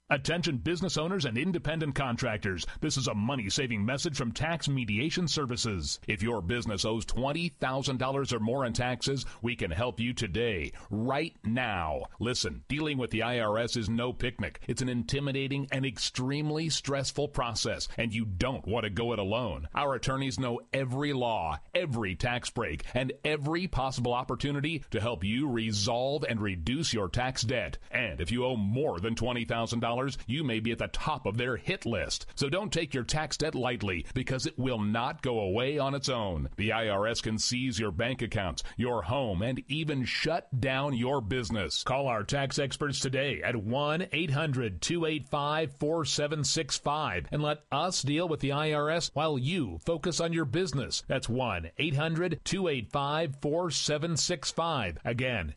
Attention business owners and independent contractors. This is a money-saving message from Tax Mediation Services. If your business owes $20,000 or more in taxes, we can help you today, right now. Listen, dealing with the IRS is no picnic. It's an intimidating and extremely stressful process, and you don't want to go it alone. Our attorneys know every law, every tax break, and every possible opportunity to help you resolve and reduce your tax debt. And if you owe more than $20,000, you may be at the top of their hit list. So don't take your tax debt lightly, because it will not go away on its own. The IRS can seize your bank accounts, your home, and even shut down your business. Call our tax experts today at 1-800-285-4765 and let us deal with the IRS while you focus on your business. That's 1-800-285-4765. Again,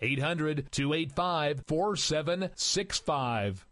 800-285-4765.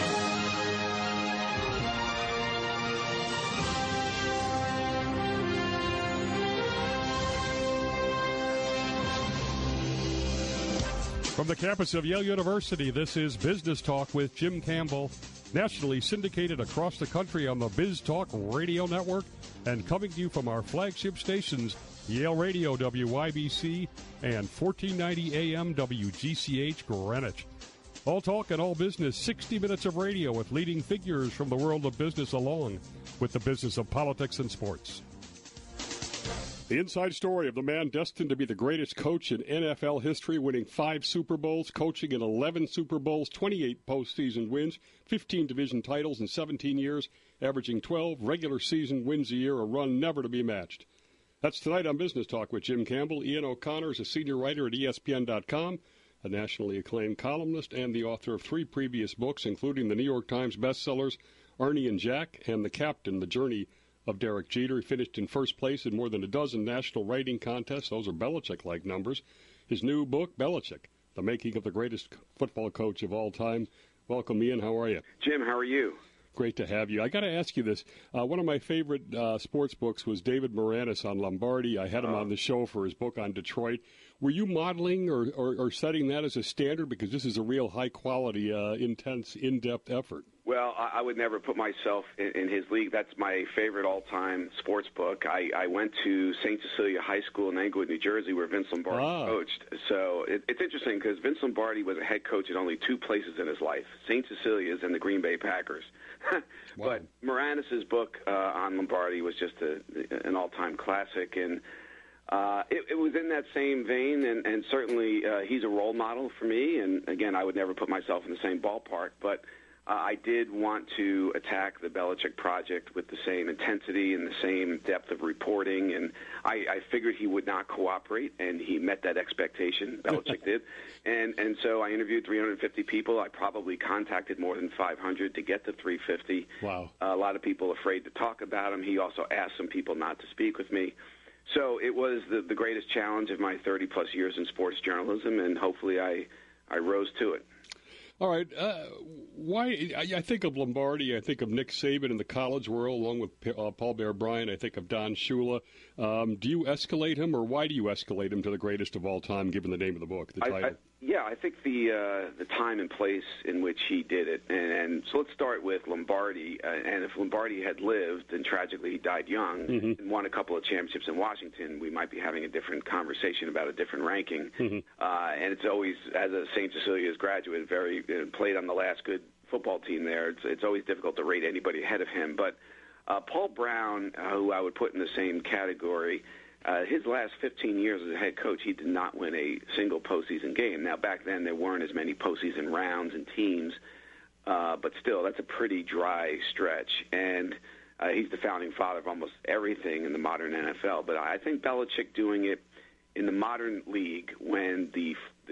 From the campus of Yale University, this is Business Talk with Jim Campbell, nationally syndicated across the country on the Biz Talk Radio Network and coming to you from our flagship stations, Yale Radio WYBC and 1490 AM WGCH Greenwich. All talk and all business, 60 minutes of radio with leading figures from the world of business along with the business of politics and sports. The inside story of the man destined to be the greatest coach in NFL history, winning 5 Super Bowls, coaching in 11 Super Bowls, 28 postseason wins, 15 division titles in 17 years, averaging 12 regular season wins a year, a run never to be matched. That's tonight on Business Talk with Jim Campbell. Ian O'Connor is a senior writer at ESPN.com. A nationally acclaimed columnist and the author of 3 previous books, including the New York Times bestsellers Ernie and Jack and The Captain, The Journey of Derek Jeter. He finished in first place in more than a dozen national writing contests. Those are Belichick-like numbers. His new book, Belichick, The Making of the Greatest Football Coach of All Time. Welcome, Ian. How are you? Jim, how are you? Great to have you. I got to ask you this. One of my favorite sports books was David Moranis on Lombardi. I had him on the show for his book on Detroit. Were you modeling or setting that as a standard? Because this is a real high-quality, intense, in-depth effort. Well, I would never put myself in his league. That's my favorite all-time sports book. I went to St. Cecilia High School in Englewood, New Jersey, where Vince Lombardi coached. So it's interesting because Vince Lombardi was a head coach at only 2 places in his life, St. Cecilia's and the Green Bay Packers. Wow. But Moranis' book on Lombardi was just an all-time classic, and it was in that same vein, and certainly he's a role model for me. And, again, I would never put myself in the same ballpark, but I did want to attack the Belichick project with the same intensity and the same depth of reporting, and I figured he would not cooperate, and he met that expectation. Belichick did. And so I interviewed 350 people. I probably contacted more than 500 to get to 350. Wow. A lot of people afraid to talk about him. He also asked some people not to speak with me. So it was the greatest challenge of my 30-plus years in sports journalism, and hopefully I rose to it. All right. Why? I think of Lombardi. I think of Nick Saban in the college world, along with Paul Bear Bryant. I think of Don Shula. Do you escalate him, or why do you escalate him to the greatest of all time, given the name of the book, the title? I think the time and place in which he did it. And so let's start with Lombardi. And if Lombardi had lived, and tragically he died young, and won a couple of championships in Washington, we might be having a different conversation about a different ranking. And it's always, as a St. Cecilia's graduate, played on the last good football team there. It's always difficult to rate anybody ahead of him. But Paul Brown, who I would put in the same category, his last 15 years as a head coach, he did not win a single postseason game. Now, back then, there weren't as many postseason rounds and teams, but still, that's a pretty dry stretch. And he's the founding father of almost everything in the modern NFL. But I think Belichick doing it in the modern league when the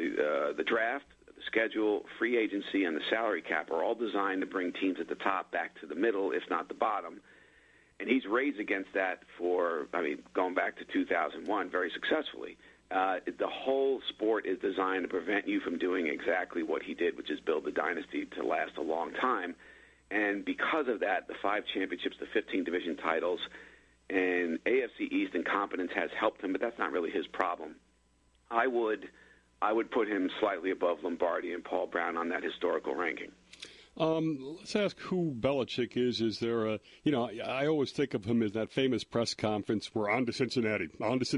draft, the schedule, free agency, and the salary cap are all designed to bring teams at the top back to the middle, if not the bottom. And he's raised against that going back to 2001 very successfully. The whole sport is designed to prevent you from doing exactly what he did, which is build a dynasty to last a long time. And because of that, the 5 championships, the 15 division titles, and AFC East incompetence has helped him, but that's not really his problem. I would put him slightly above Lombardi and Paul Brown on that historical ranking. Let's ask who Belichick is. Is there a, I always think of him as that famous press conference, we're on to Cincinnati.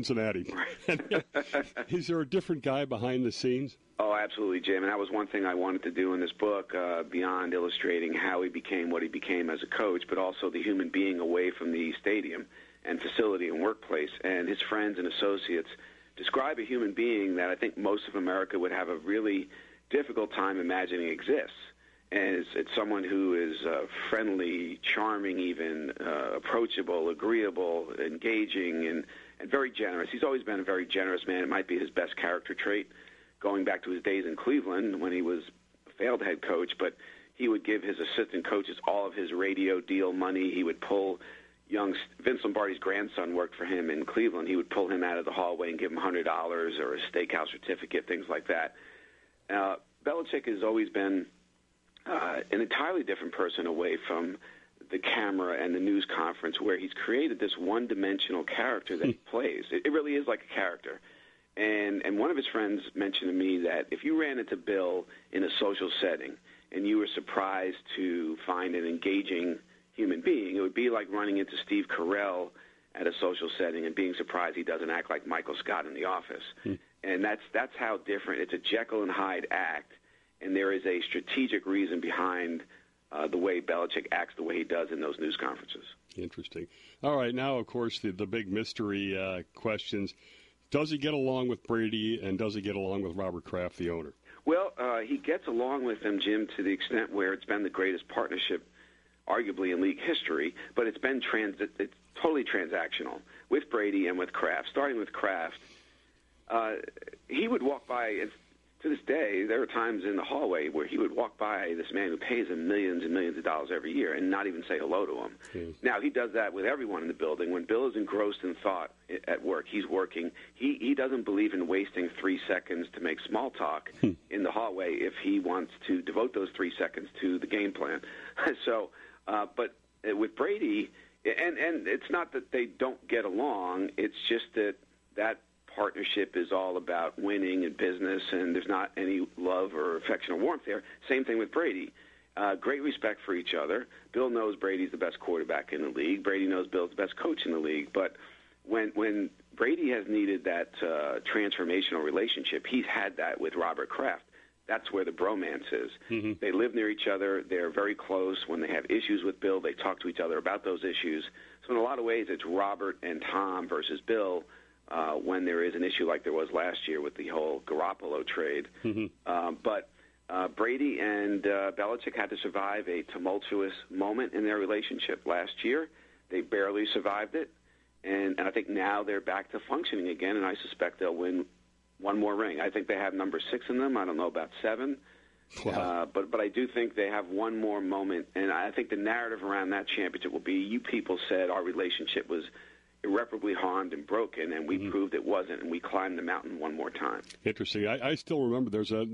Is there a different guy behind the scenes? Oh, absolutely, Jim. And that was one thing I wanted to do in this book, beyond illustrating how he became what he became as a coach, but also the human being away from the stadium and facility and workplace. And his friends and associates describe a human being that I think most of America would have a really difficult time imagining exists. And it's someone who is friendly, charming even, approachable, agreeable, engaging, and very generous. He's always been a very generous man. It might be his best character trait, going back to his days in Cleveland when he was a failed head coach. But he would give his assistant coaches all of his radio deal money. He would pull Vince Lombardi's grandson worked for him in Cleveland. He would pull him out of the hallway and give him $100 or a steakhouse certificate, things like that. Belichick has always been an entirely different person away from the camera and the news conference, where he's created this one-dimensional character that he plays. It really is like a character. And one of his friends mentioned to me that if you ran into Bill in a social setting and you were surprised to find an engaging human being, it would be like running into Steve Carell at a social setting and being surprised he doesn't act like Michael Scott in The Office. And that's how different. It's a Jekyll and Hyde act. And there is a strategic reason behind the way Belichick acts the way he does in those news conferences. Interesting. All right, now, of course, the big mystery questions. Does he get along with Brady, and does he get along with Robert Kraft, the owner? Well, he gets along with them, Jim, to the extent where it's been the greatest partnership, arguably, in league history, but it's been it's totally transactional with Brady and with Kraft. Starting with Kraft, he would walk by, and to this day, there are times in the hallway where he would walk by this man who pays him millions and millions of dollars every year and not even say hello to him. Now, he does that with everyone in the building. When Bill is engrossed in thought at work, he's working. He doesn't believe in wasting 3 seconds to make small talk in the hallway if he wants to devote those 3 seconds to the game plan. So, but with Brady, and it's not that they don't get along, it's just that partnership is all about winning and business, and there's not any love or affection or warmth there. Same thing with Brady. Great respect for each other. Bill knows Brady's the best quarterback in the league. Brady knows Bill's the best coach in the league. But when Brady has needed that transformational relationship, he's had that with Robert Kraft. That's where the bromance is. They live near each other. They're very close. When they have issues with Bill, they talk to each other about those issues. So in a lot of ways, it's Robert and Tom versus Bill when there is an issue like there was last year with the whole Garoppolo trade. But Brady and Belichick had to survive a tumultuous moment in their relationship last year. They barely survived it. And I think now they're back to functioning again, and I suspect they'll win one more ring. I think they have number 6 in them. I don't know about 7. Wow. But I do think they have one more moment, and I think the narrative around that championship will be, you people said our relationship was irreparably harmed and broken, and we proved it wasn't, and we climbed the mountain one more time. Interesting. I still remember there's the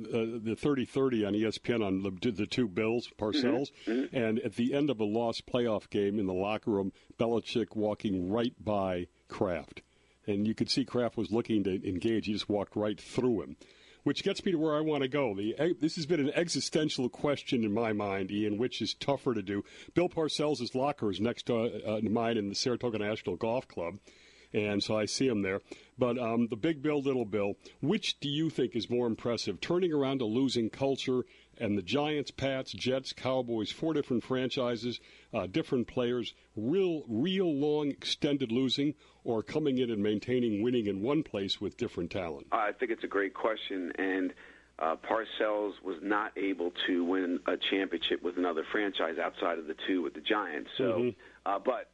30-30 on ESPN on the two Bills, Parcells, and at the end of a lost playoff game in the locker room, Belichick walking right by Kraft. And you could see Kraft was looking to engage. He just walked right through him, which gets me to where I want to go. This has been an existential question in my mind, Ian, which is tougher to do. Bill Parcells' locker is next to mine in the Saratoga National Golf Club, and so I see him there. But the big Bill, little Bill, which do you think is more impressive, turning around a losing culture and the Giants, Pats, Jets, Cowboys, 4 different franchises, different players, real long, extended losing, or coming in and maintaining winning in one place with different talent? I think it's a great question, and Parcells was not able to win a championship with another franchise outside of the 2 with the Giants. So, but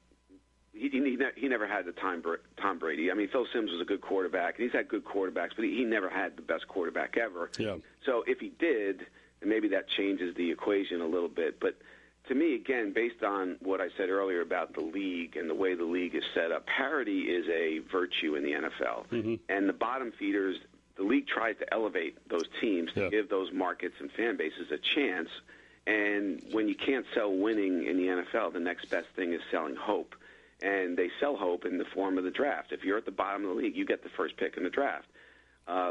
he never had the Tom Brady. I mean, Phil Simms was a good quarterback, and he's had good quarterbacks, but he never had the best quarterback ever. Yeah. So if he did, and maybe that changes the equation a little bit. But to me, again, based on what I said earlier about the league and the way the league is set up, parity is a virtue in the NFL. And the bottom feeders, the league tries to elevate those teams to give those markets and fan bases a chance. And when you can't sell winning in the NFL, the next best thing is selling hope. And they sell hope in the form of the draft. If you're at the bottom of the league, you get the first pick in the draft.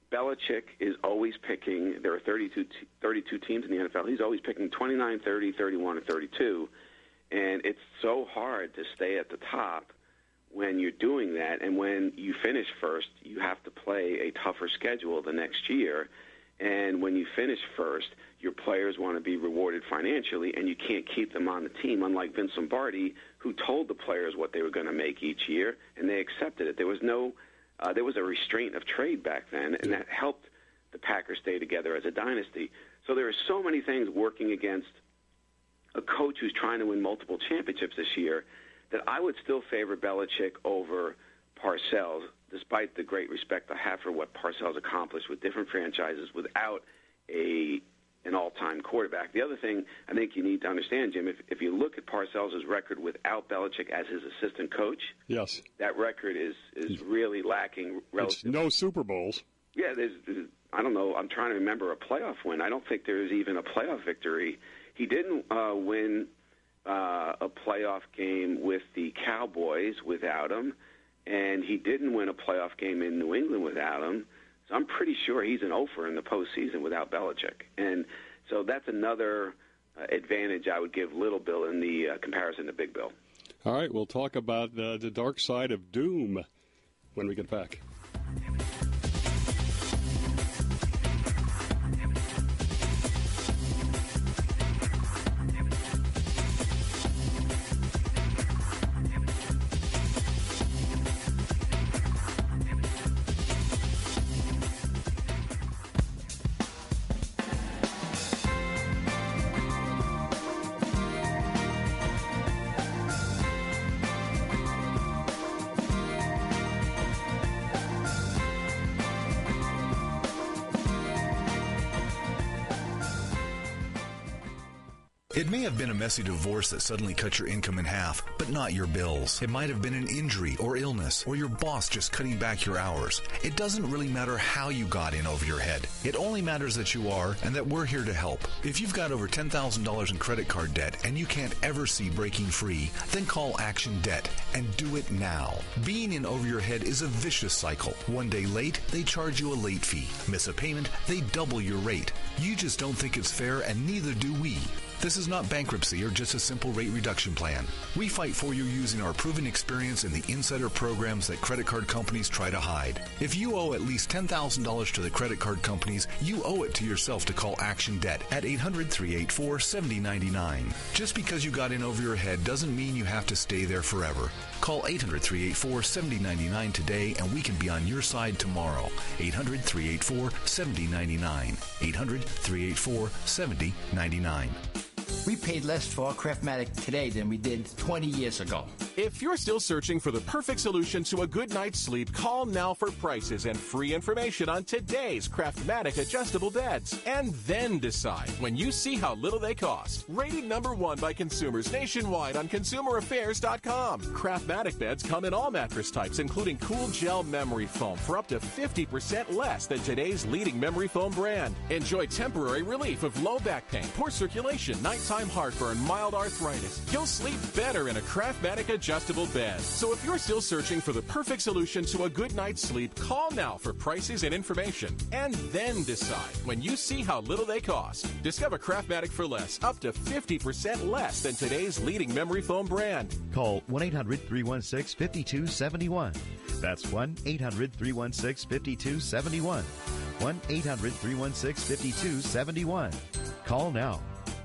Belichick is always picking, there are 32 teams in the NFL, he's always picking 29, 30, 31, and 32, and it's so hard to stay at the top when you're doing that, and when you finish first, you have to play a tougher schedule the next year, and when you finish first, your players want to be rewarded financially, and you can't keep them on the team, unlike Vince Lombardi, who told the players what they were going to make each year, and they accepted it. There was a restraint of trade back then, and that helped the Packers stay together as a dynasty. So there are so many things working against a coach who's trying to win multiple championships this year that I would still favor Belichick over Parcells, despite the great respect I have for what Parcells accomplished with different franchises without an all-time quarterback. The other thing I think you need to understand, Jim, if you look at Parcells' record without Belichick as his assistant coach, yes, that record is really lacking. It's no Super Bowls. Yeah, I don't know. I'm trying to remember a playoff win. I don't think there's even a playoff victory. He didn't win a playoff game with the Cowboys without him, and he didn't win a playoff game in New England without him. So I'm pretty sure he's an offer in the postseason without Belichick. And so that's another advantage I would give Little Bill in the comparison to Big Bill. All right, we'll talk about the dark side of doom when we get back. It may have been a messy divorce that suddenly cut your income in half, but not your bills. It might have been an injury or illness, or your boss just cutting back your hours. It doesn't really matter how you got in over your head. It only matters that you are, and that we're here to help. If you've got over $10,000 in credit card debt and you can't ever see breaking free, then call Action Debt and do it now. Being in over your head is a vicious cycle. One day late, they charge you a late fee. Miss a payment, they double your rate. You just don't think it's fair, and neither do we. This is not bankruptcy or just a simple rate reduction plan. We fight for you using our proven experience in the insider programs that credit card companies try to hide. If you owe at least $10,000 to the credit card companies, you owe it to yourself to call Action Debt at 800-384-7099. Just because you got in over your head doesn't mean you have to stay there forever. Call 800-384-7099 today and we can be on your side tomorrow. 800-384-7099. 800-384-7099. We paid less for our Craftmatic today than we did 20 years ago. If you're still searching for the perfect solution to a good night's sleep, call now for prices and free information on today's Craftmatic adjustable beds. And then decide when you see how little they cost. Rated #1 by consumers nationwide on ConsumerAffairs.com. Craftmatic beds come in all mattress types, including cool gel memory foam for up to 50% less than today's leading memory foam brand. Enjoy temporary relief of low back pain, poor circulation, nighttime heartburn, mild arthritis. You'll sleep better in a Craftmatic adjustable bed. So if you're still searching for the perfect solution to a good night's sleep, call now for prices and information. And then decide when you see how little they cost. Discover Craftmatic for less, up to 50% less than today's leading memory foam brand. Call 1-800-316-5271. That's 1-800-316-5271. 1-800-316-5271. Call now.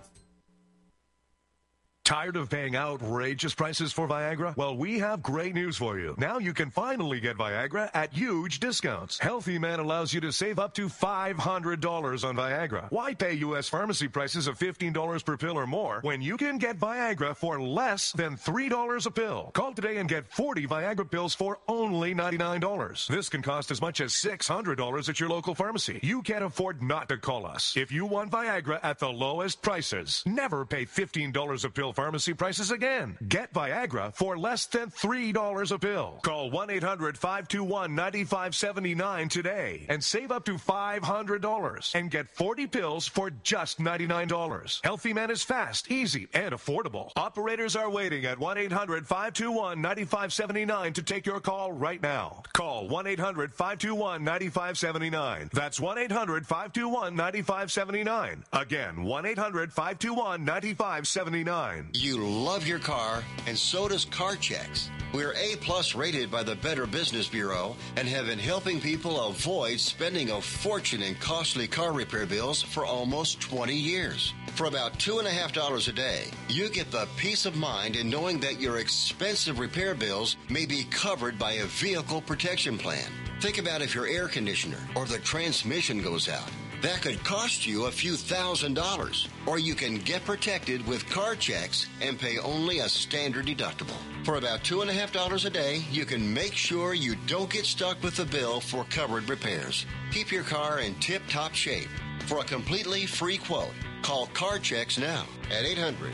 Tired of paying outrageous prices for Viagra? Well, we have great news for you. Now you can finally get Viagra at huge discounts. Healthy Man allows you to save up to $500 on Viagra. Why pay U.S. pharmacy prices of $15 per pill or more when you can get Viagra for less than $3 a pill? Call today and get 40 Viagra pills for only $99. This can cost as much as $600 at your local pharmacy. You can't afford not to call us. If you want Viagra at the lowest prices, never pay $15 a pill pharmacy prices again. Get Viagra for less than $3 a pill. Call 1-800-521-9579 today and save up to $500 and get 40 pills for just $99. Healthy Man is fast, easy, and affordable. Operators are waiting at 1-800-521-9579 to take your call right now. Call 1-800-521-9579. That's 1-800-521-9579. Again, 1-800-521-9579. You love your car, and so does CarChecks. We're A-plus rated by the Better Business Bureau and have been helping people avoid spending a fortune in costly car repair bills for almost 20 years. For about $2.50 a day, you get the peace of mind in knowing that your expensive repair bills may be covered by a vehicle protection plan. Think about if your air conditioner or the transmission goes out. That could cost you a few $1,000s. Or you can get protected with CarChecks and pay only a standard deductible. For about $2.50 a day, you can make sure you don't get stuck with the bill for covered repairs. Keep your car in tip-top shape. For a completely free quote, call CarChecks now at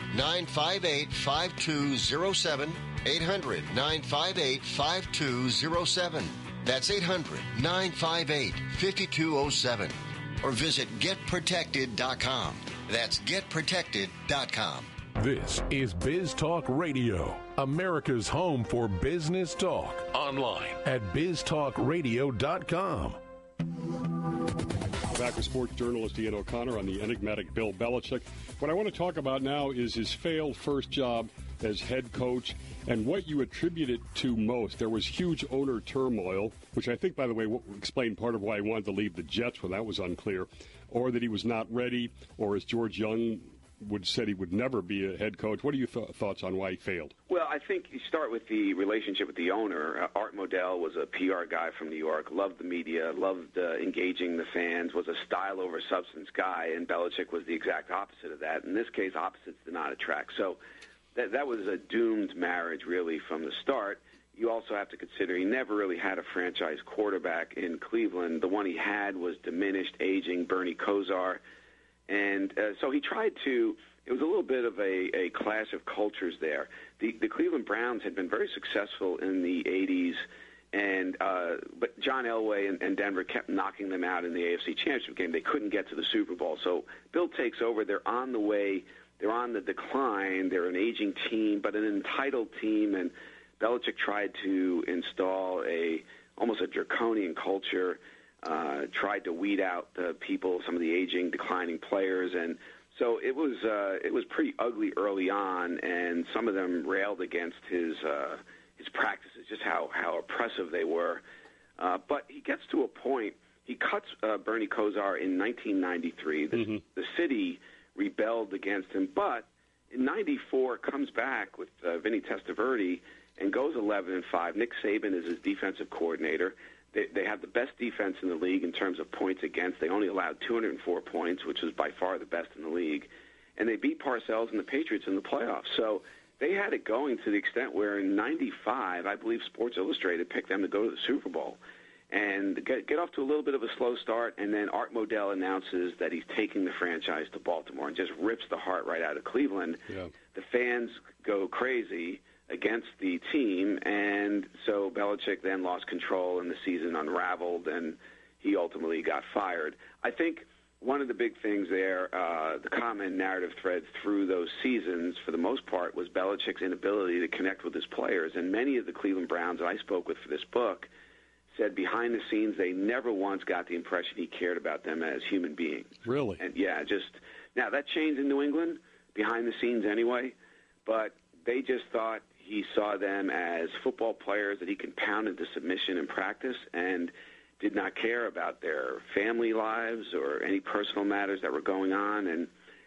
800-958-5207. 800-958-5207. That's 800-958-5207. Or visit GetProtected.com. That's GetProtected.com. This is Biz Talk Radio, America's home for business talk. Online at BizTalkRadio.com. Back with sports journalist Ian O'Connor on the enigmatic Bill Belichick. What I want to talk about now is his failed first job as head coach and what you attribute it to most. There was huge owner turmoil, which I think, by the way, explained part of why he wanted to leave the Jets when that was unclear, or that he was not ready, or as George Young said he would never be a head coach. What are your thoughts on why he failed? Well, I think you start with the relationship with the owner. Art Modell was a PR guy from New York, loved the media, loved engaging the fans, was a style over substance guy, and Belichick was the exact opposite of that. In this case, opposites did not attract. So that was a doomed marriage, really, from the start. You also have to consider he never really had a franchise quarterback in Cleveland. The one he had was diminished, aging Bernie Kosar. And so he tried to – it was a little bit of a clash of cultures there. The Cleveland Browns had been very successful in the 80s, but John Elway and Denver kept knocking them out in the AFC Championship game. They couldn't get to the Super Bowl. So Bill takes over. They're on the way. They're on the decline. They're an aging team, but an entitled team. And Belichick tried to install almost a draconian culture, tried to weed out the people, some of the aging, declining players. And so it was pretty ugly early on, and some of them railed against his practices, just how oppressive they were. But he gets to a point. He cuts Bernie Kosar in 1993. The city rebelled against him, but in 94 comes back with Vinny Testaverde and goes 11-5. Nick Saban is his defensive coordinator. They have the best defense in the league in terms of points against. They only allowed 204 points, which was by far the best in the league. And they beat Parcells and the Patriots in the playoffs. So they had it going to the extent where in 95, I believe Sports Illustrated picked them to go to the Super Bowl and get off to a little bit of a slow start. And then Art Modell announces that he's taking the franchise to Baltimore and just rips the heart right out of Cleveland. Yeah. The fans go crazy against the team, and so Belichick then lost control, and the season unraveled, and he ultimately got fired. I think one of the big things there, the common narrative thread through those seasons, for the most part, was Belichick's inability to connect with his players, and many of the Cleveland Browns that I spoke with for this book said behind the scenes they never once got the impression he cared about them as human beings. Really? And now that changed in New England, behind the scenes anyway, but they just thought he saw them as football players that he can pound into submission in practice and did not care about their family lives or any personal matters that were going on. And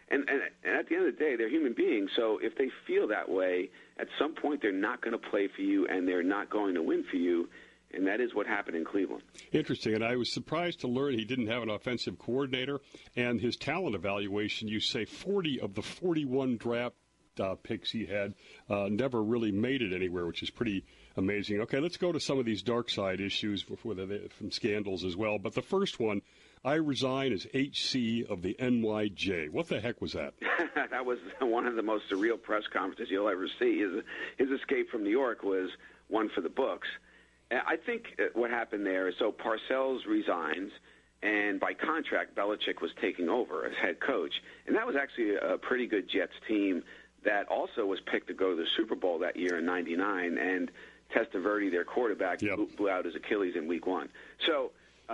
at the end of the day, they're human beings. So if they feel that way, at some point they're not going to play for you and they're not going to win for you. And that is what happened in Cleveland. Interesting. And I was surprised to learn he didn't have an offensive coordinator. And his talent evaluation, you say 40 of the 41 draft picks he had never really made it anywhere, which is pretty amazing. Okay, let's go to some of these dark side issues from scandals as well. But the first one, I resign as HC of the NYJ. What the heck was that? That was one of the most surreal press conferences you'll ever see. His escape from New York was one for the books. I think what happened there is, so Parcells resigns, and by contract, Belichick was taking over as head coach. And that was actually a pretty good Jets team that also was picked to go to the Super Bowl that year in '99, and Testaverde, their quarterback, blew out his Achilles in Week 1. So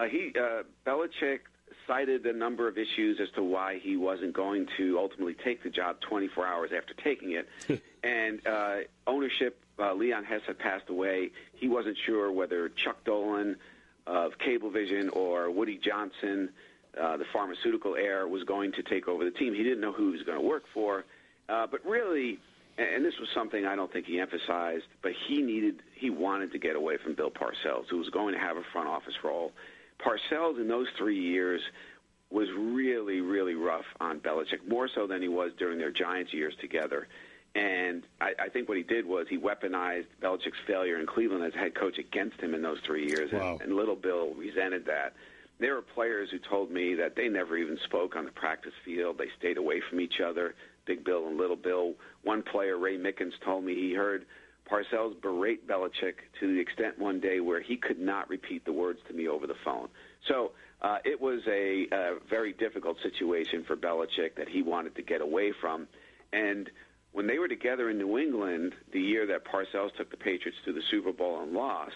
Belichick cited a number of issues as to why he wasn't going to ultimately take the job 24 hours after taking it. And ownership, Leon Hess had passed away. He wasn't sure whether Chuck Dolan of Cablevision or Woody Johnson, the pharmaceutical heir, was going to take over the team. He didn't know who he was going to work for. But really, and this was something I don't think he emphasized, but he wanted to get away from Bill Parcells, who was going to have a front office role. Parcells in those 3 years was really, really rough on Belichick, more so than he was during their Giants years together. And I think what he did was he weaponized Belichick's failure in Cleveland as head coach against him in those 3 years. Wow. And Little Bill resented that. There were players who told me that they never even spoke on the practice field. They stayed away from each other, Big Bill and Little Bill. One player, Ray Mickens, told me he heard Parcells berate Belichick to the extent one day where he could not repeat the words to me over the phone. So it was a very difficult situation for Belichick that he wanted to get away from. And when they were together in New England, the year that Parcells took the Patriots to the Super Bowl and lost,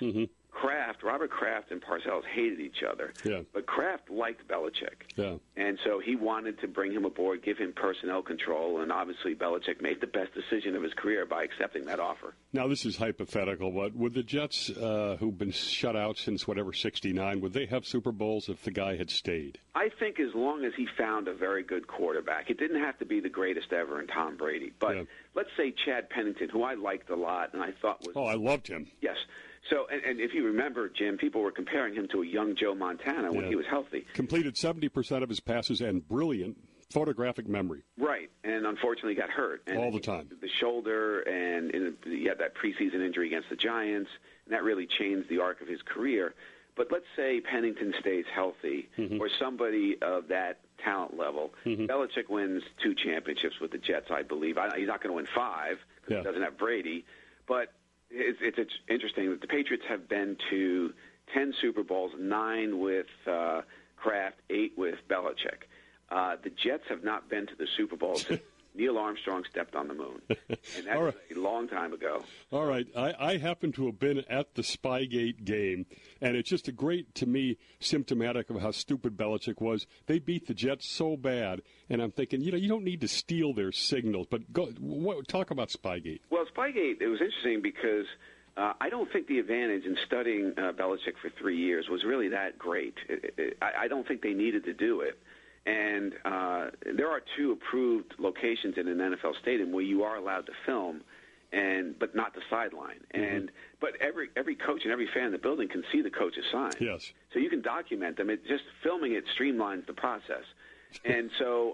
Robert Kraft and Parcells hated each other. Yeah. But Kraft liked Belichick. Yeah. And so he wanted to bring him aboard, give him personnel control, and obviously Belichick made the best decision of his career by accepting that offer. Now, this is hypothetical, but would the Jets, who've been shut out since, '69, would they have Super Bowls if the guy had stayed? I think as long as he found a very good quarterback. It didn't have to be the greatest ever in Tom Brady. But let's say Chad Pennington, who I liked a lot and I thought was... Oh, I loved him. Yes. So, and if you remember, Jim, people were comparing him to a young Joe Montana when he was healthy. Completed 70% of his passes and brilliant photographic memory. Right, and unfortunately got hurt. And all the time. The shoulder, and he had that preseason injury against the Giants, and that really changed the arc of his career. But let's say Pennington stays healthy, or somebody of that talent level. Belichick wins 2 championships with the Jets, I believe. He's not going to win 5 because he doesn't have Brady, but... It's interesting that the Patriots have been to 10 Super Bowls, 9 with Kraft, 8 with Belichick. The Jets have not been to the Super Bowl since Neil Armstrong stepped on the moon. And that was a long time ago. All right. I happen to have been at the Spygate game, and it's just a great, to me, symptomatic of how stupid Belichick was. They beat the Jets so bad, and I'm thinking, you don't need to steal their signals, but talk about Spygate. Well, Spygate, it was interesting because I don't think the advantage in studying Belichick for 3 years was really that great. I don't think they needed to do it. And there are 2 approved locations in an NFL stadium where you are allowed to film, but not the sideline. But every coach and every fan in the building can see the coach's sign. Yes. So you can document them. Just filming it streamlines the process. And so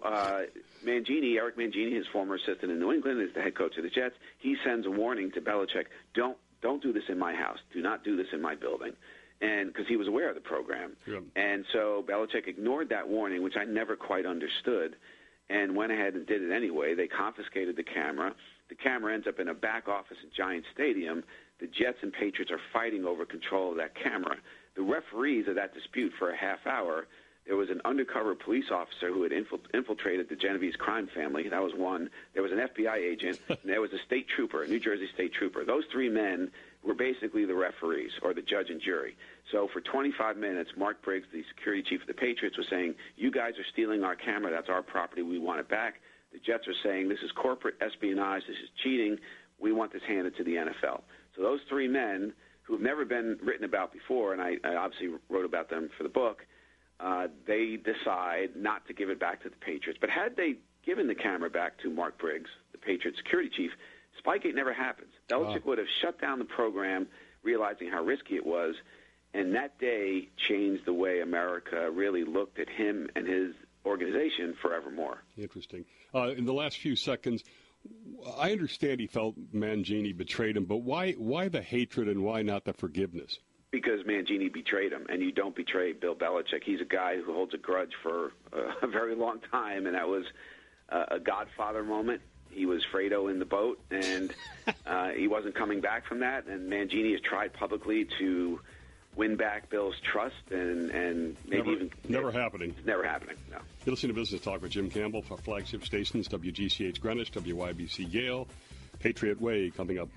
Eric Mangini, his former assistant in New England, is the head coach of the Jets. He sends a warning to Belichick: don't do this in my house. Do not do this in my building. And because he was aware of the program. Yeah. And so Belichick ignored that warning, which I never quite understood, and went ahead and did it anyway. They confiscated the camera. The camera ends up in a back office at Giant Stadium. The Jets and Patriots are fighting over control of that camera. The referees of that dispute for a half hour, there was an undercover police officer who had infiltrated the Genovese crime family. That was one. There was an FBI agent, and there was a state trooper, a New Jersey state trooper. Those 3 men were basically the referees, or the judge and jury. So for 25 minutes, Mark Briggs, the security chief of the Patriots, was saying, you guys are stealing our camera. That's our property. We want it back. The Jets are saying, this is corporate espionage. This is cheating. We want this handed to the NFL. So those 3 men, who have never been written about before, and I obviously wrote about them for the book, they decide not to give it back to the Patriots. But had they given the camera back to Mark Briggs, the Patriots security chief, Spygate never happens. Belichick would have shut down the program, realizing how risky it was, and that day changed the way America really looked at him and his organization forevermore. Interesting. In the last few seconds, I understand he felt Mangini betrayed him, but why the hatred and why not the forgiveness? because Mangini betrayed him, and you don't betray Bill Belichick. He's a guy who holds a grudge for a very long time, and that was a Godfather moment. He was Fredo in the boat, and he wasn't coming back from that. And Mangini has tried publicly to win back Bill's trust, and maybe never happening. It's never happening. No. You're listening to Business Talk with Jim Campbell for flagship stations WGCH Greenwich, WYBC Yale, Patriot Way coming up.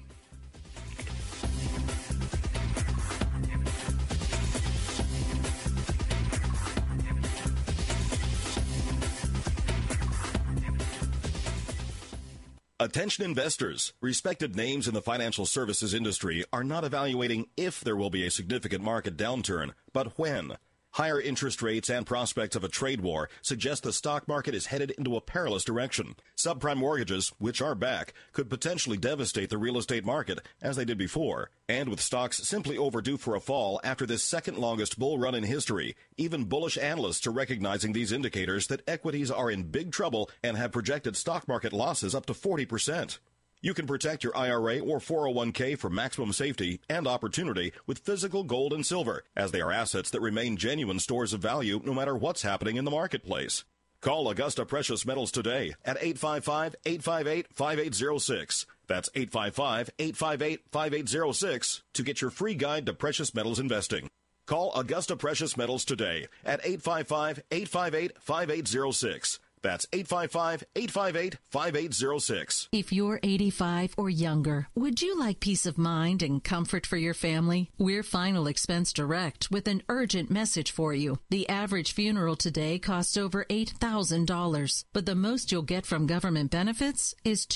Attention investors. Respected names in the financial services industry are not evaluating if there will be a significant market downturn, but when. Higher interest rates and prospects of a trade war suggest the stock market is headed into a perilous direction. Subprime mortgages, which are back, could potentially devastate the real estate market, as they did before. And with stocks simply overdue for a fall after this second longest bull run in history, even bullish analysts are recognizing these indicators that equities are in big trouble and have projected stock market losses up to 40%. You can protect your IRA or 401k for maximum safety and opportunity with physical gold and silver, as they are assets that remain genuine stores of value no matter what's happening in the marketplace. Call Augusta Precious Metals today at 855-858-5806. That's 855-858-5806 to get your free guide to precious metals investing. Call Augusta Precious Metals today at 855-858-5806. That's 855-858-5806. If you're 85 or younger, would you like peace of mind and comfort for your family? We're Final Expense Direct with an urgent message for you. The average funeral today costs over $8,000, but the most you'll get from government benefits is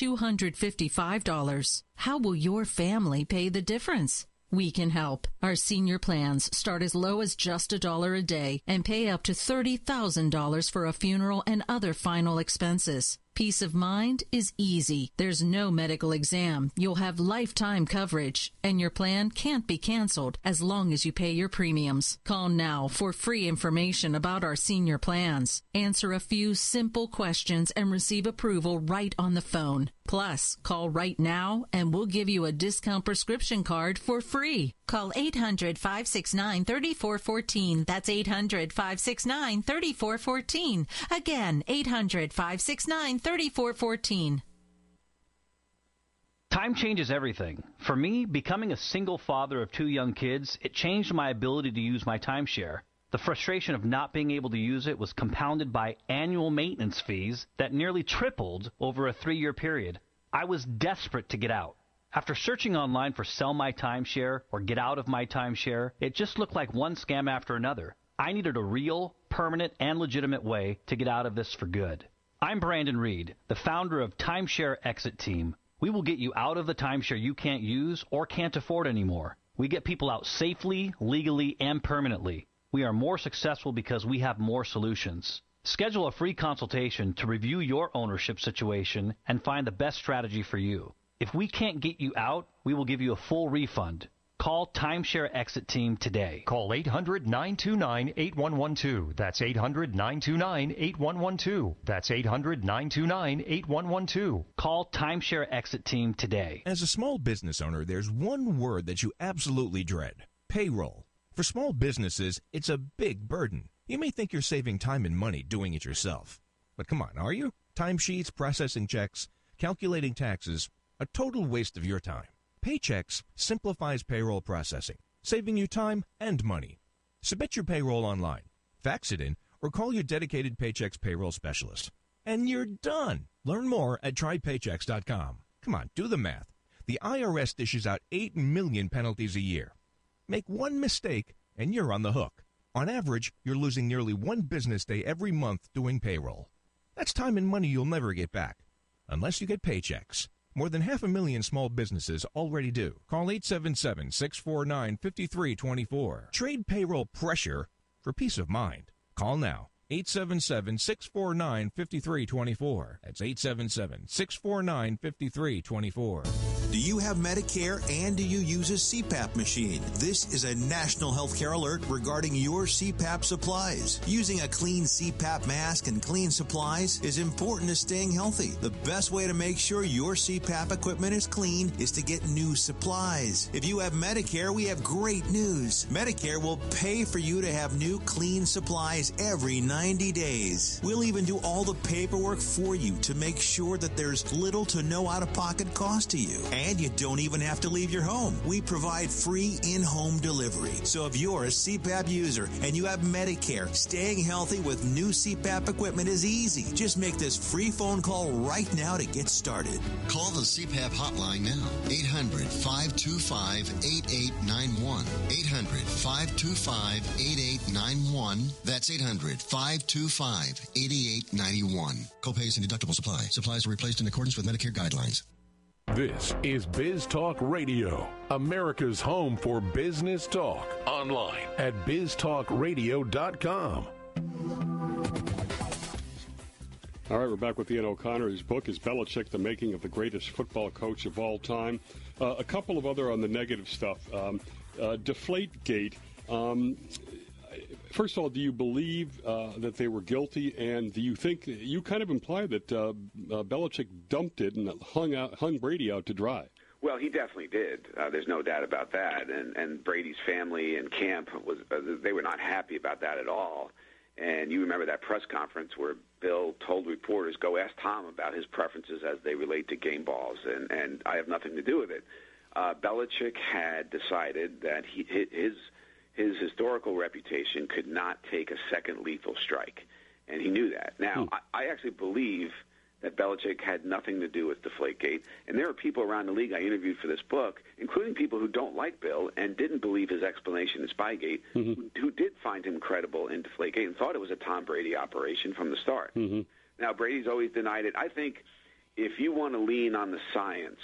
$255. How will your family pay the difference? We can help. Our senior plans start as low as just $1 a day and pay up to $30,000 for a funeral and other final expenses. Peace of mind is easy. There's no medical exam. You'll have lifetime coverage, and your plan can't be canceled as long as you pay your premiums. Call now for free information about our senior plans. Answer a few simple questions and receive approval right on the phone. Plus, call right now and we'll give you a discount prescription card for free. Call 800-569-3414. That's 800-569-3414. Again, 800-569-3414. Time changes everything. For me, becoming a single father of 2 young kids, it changed my ability to use my timeshare. The frustration of not being able to use it was compounded by annual maintenance fees that nearly tripled over a 3-year period. I was desperate to get out. After searching online for sell my timeshare or get out of my timeshare, it just looked like one scam after another. I needed a real, permanent, and legitimate way to get out of this for good. I'm Brandon Reed, the founder of Timeshare Exit Team. We will get you out of the timeshare you can't use or can't afford anymore. We get people out safely, legally, and permanently. We are more successful because we have more solutions. Schedule a free consultation to review your ownership situation and find the best strategy for you. If we can't get you out, we will give you a full refund. Call Timeshare Exit Team today. Call 800-929-8112. That's 800-929-8112. That's 800-929-8112. Call Timeshare Exit Team today. As a small business owner, there's one word that you absolutely dread: payroll. For small businesses, it's a big burden. You may think you're saving time and money doing it yourself. But come on, are you? Timesheets, processing checks, calculating taxes, a total waste of your time. Paychex simplifies payroll processing, saving you time and money. Submit your payroll online, fax it in, or call your dedicated Paychex payroll specialist. And you're done. Learn more at trypaychex.com. Come on, do the math. The IRS dishes out 8 million penalties a year. Make one mistake, and you're on the hook. On average, you're losing nearly 1 business day every month doing payroll. That's time and money you'll never get back, unless you get Paychex. More than 500,000 small businesses already do. Call 877-649-5324. Trade payroll pressure for peace of mind. Call now. 877-649-5324. That's 877-649-5324. Do you have Medicare and do you use a CPAP machine? This is a national healthcare alert regarding your CPAP supplies. Using a clean CPAP mask and clean supplies is important to staying healthy. The best way to make sure your CPAP equipment is clean is to get new supplies. If you have Medicare, we have great news. Medicare will pay for you to have new clean supplies every 90 days. We'll even do all the paperwork for you to make sure that there's little to no out-of-pocket cost to you. And you don't even have to leave your home. We provide free in-home delivery. So if you're a CPAP user and you have Medicare, staying healthy with new CPAP equipment is easy. Just make this free phone call right now to get started. Call the CPAP hotline now. 800-525-8891. 800-525-8891. That's 800-525-8891. Copays and deductibles apply. Supplies are replaced in accordance with Medicare guidelines. This is Biz Talk Radio, America's home for business talk. Online at biztalkradio.com. All right, we're back with Ian O'Connor. His book is Belichick, The Making of the Greatest Football Coach of All Time. A couple of other on the negative stuff. Deflategate. First of all, do you believe that they were guilty, and do you think you kind of implied that Belichick dumped it and hung Brady out to dry? Well, he definitely did. There's no doubt about that. And Brady's family and camp they were not happy about that at all. And you remember that press conference where Bill told reporters, "Go ask Tom about his preferences as they relate to game balls," and I have nothing to do with it. Belichick had decided that his historical reputation could not take a second lethal strike, and he knew that. Now, I actually believe that Belichick had nothing to do with Deflategate, and there are people around the league I interviewed for this book, including people who don't like Bill and didn't believe his explanation in Spygate, who did find him credible in Deflategate and thought it was a Tom Brady operation from the start. Now, Brady's always denied it. I think if you want to lean on the science,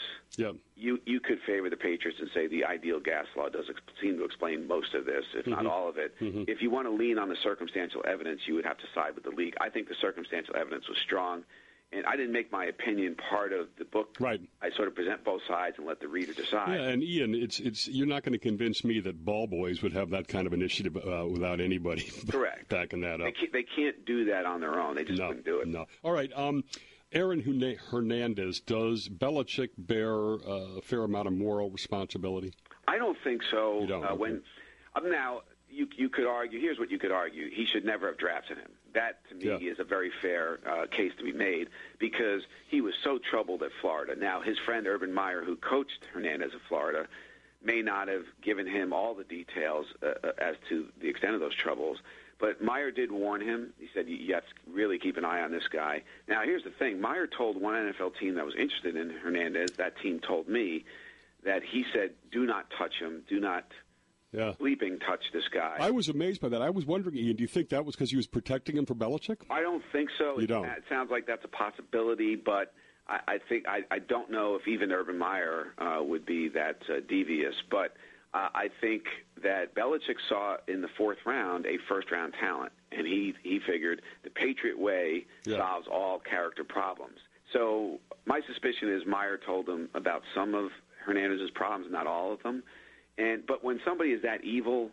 you could favor the Patriots and say the ideal gas law does seem to explain most of this, if not all of it. If you want to lean on the circumstantial evidence, you would have to side with the league. I think the circumstantial evidence was strong, and I didn't make my opinion part of the book. Right. I sort of present both sides and let the reader decide. Yeah, and Ian, it's you're not going to convince me that ball boys would have that kind of initiative without anybody backing that up. They can't do that on their own. They just wouldn't do it. No. All right. Aaron Hernandez, does Belichick bear a fair amount of moral responsibility? I don't think so. You don't? Okay. Now, you could argue, here's what you could argue. He should never have drafted him. That, to me, is a very fair case to be made because he was so troubled at Florida. Now, his friend Urban Meyer, who coached Hernandez at Florida, may not have given him all the details as to the extent of those troubles. But Meyer did warn him. He said, you have to really keep an eye on this guy. Now, here's the thing. Meyer told one NFL team that was interested in Hernandez, that team told me, that he said, do not touch him. Do not sleeping touch this guy. I was amazed by that. I was wondering, Ian, do you think that was because he was protecting him from Belichick? I don't think so. You don't? It sounds like that's a possibility, but I think I don't know if even Urban Meyer would be that devious. But I think that Belichick saw in the fourth round a first-round talent, and he figured the Patriot way solves all character problems. So my suspicion is Meyer told him about some of Hernandez's problems, not all of them. But when somebody is that evil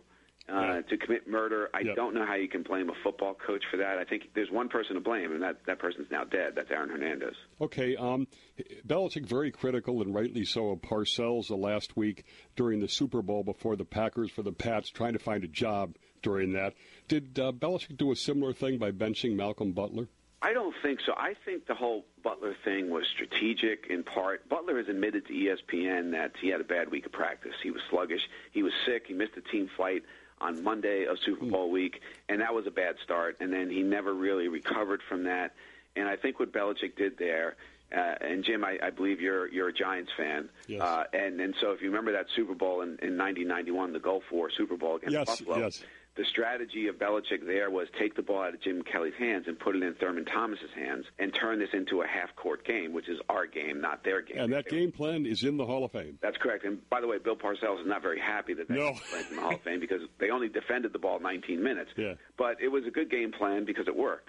to commit murder, I don't know how you can blame a football coach for that. I think there's one person to blame, and that person's now dead. That's Aaron Hernandez. Okay. Belichick very critical, and rightly so, of Parcells last week during the Super Bowl before the Packers for the Pats, trying to find a job during that. Did Belichick do a similar thing by benching Malcolm Butler? I don't think so. I think the whole Butler thing was strategic in part. Butler has admitted to ESPN that he had a bad week of practice. He was sluggish. He was sick. He missed a team flight on Monday of Super Bowl week, and that was a bad start. And then he never really recovered from that. And I think what Belichick did there, and Jim, I believe you're a Giants fan. Yes. And so if you remember that Super Bowl in 1991, the Gulf War Super Bowl against Buffalo. Yes. The strategy of Belichick there was take the ball out of Jim Kelly's hands and put it in Thurman Thomas's hands and turn this into a half-court game, which is our game, not their game. And that game plan is in the Hall of Fame. That's correct. And by the way, Bill Parcells is not very happy that game plan's in the Hall of Fame because they only defended the ball 19 minutes. Yeah. But it was a good game plan because it worked.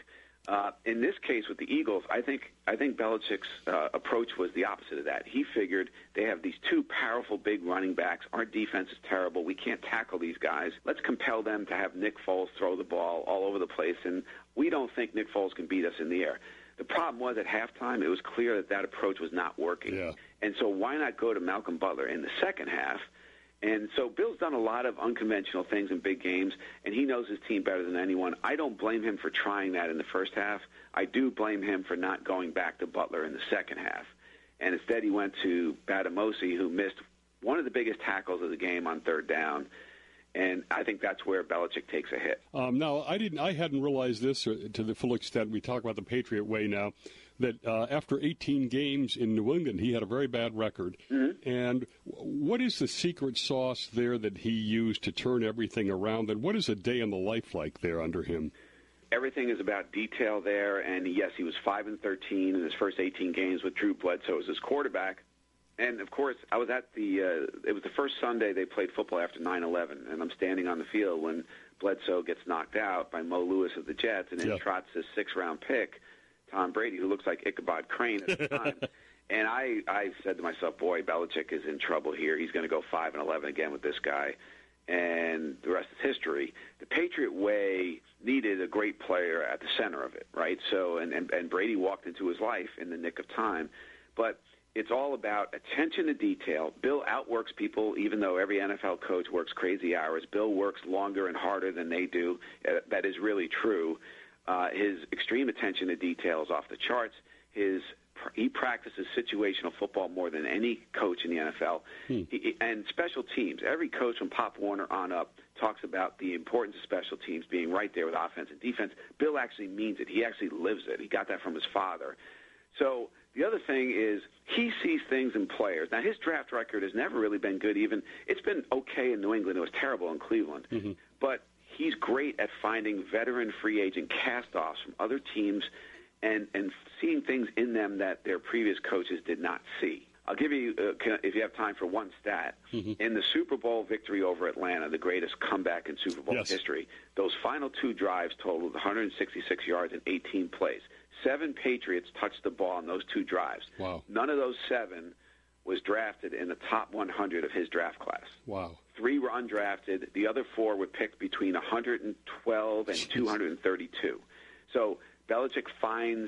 In this case with the Eagles, I think Belichick's approach was the opposite of that. He figured they have these two powerful big running backs. Our defense is terrible. We can't tackle these guys. Let's compel them to have Nick Foles throw the ball all over the place, and we don't think Nick Foles can beat us in the air. The problem was at halftime, it was clear that approach was not working. Yeah. And so why not go to Malcolm Butler in the second half? And so Bill's done a lot of unconventional things in big games, and he knows his team better than anyone. I don't blame him for trying that in the first half. I do blame him for not going back to Butler in the second half. And instead he went to Batamosi, who missed one of the biggest tackles of the game on third down. And I think that's where Belichick takes a hit. Now, I hadn't realized this to the full extent. We talk about the Patriot way now, that after 18 games in New England, he had a very bad record. Mm-hmm. And what is the secret sauce there that he used to turn everything around? And what is a day in the life like there under him? Everything is about detail there. And, yes, he was 5-13 in his first 18 games with Drew Bledsoe as his quarterback. And, of course, I was at it was the first Sunday they played football after 9/11, and I'm standing on the field when Bledsoe gets knocked out by Mo Lewis of the Jets, and then trots his 6th-round pick, Tom Brady, who looks like Ichabod Crane at the time. And I said to myself, boy, Belichick is in trouble here. He's going to go 5-11 again with this guy. And the rest is history. The Patriot way needed a great player at the center of it, right? So, and Brady walked into his life in the nick of time. But it's all about attention to detail. Bill outworks people, even though every NFL coach works crazy hours. Bill works longer and harder than they do. That is really true. His extreme attention to detail is off the charts. He practices situational football more than any coach in the NFL. And special teams. Every coach from Pop Warner on up talks about the importance of special teams being right there with offense and defense. Bill actually means it. He actually lives it. He got that from his father. So the other thing is he sees things in players. Now, his draft record has never really been good. It's been okay in New England. It was terrible in Cleveland. Mm-hmm. But he's great at finding veteran free agent cast-offs from other teams and seeing things in them that their previous coaches did not see. I'll give you, if you have time, for one stat. Mm-hmm. In the Super Bowl victory over Atlanta, the greatest comeback in Super Bowl history, those final two drives totaled 166 yards and 18 plays. 7 Patriots touched the ball on those 2 drives. Wow. None of those 7 was drafted in the top 100 of his draft class. Wow. 3 were undrafted. The other 4 were picked between 112 and 232. So Belichick finds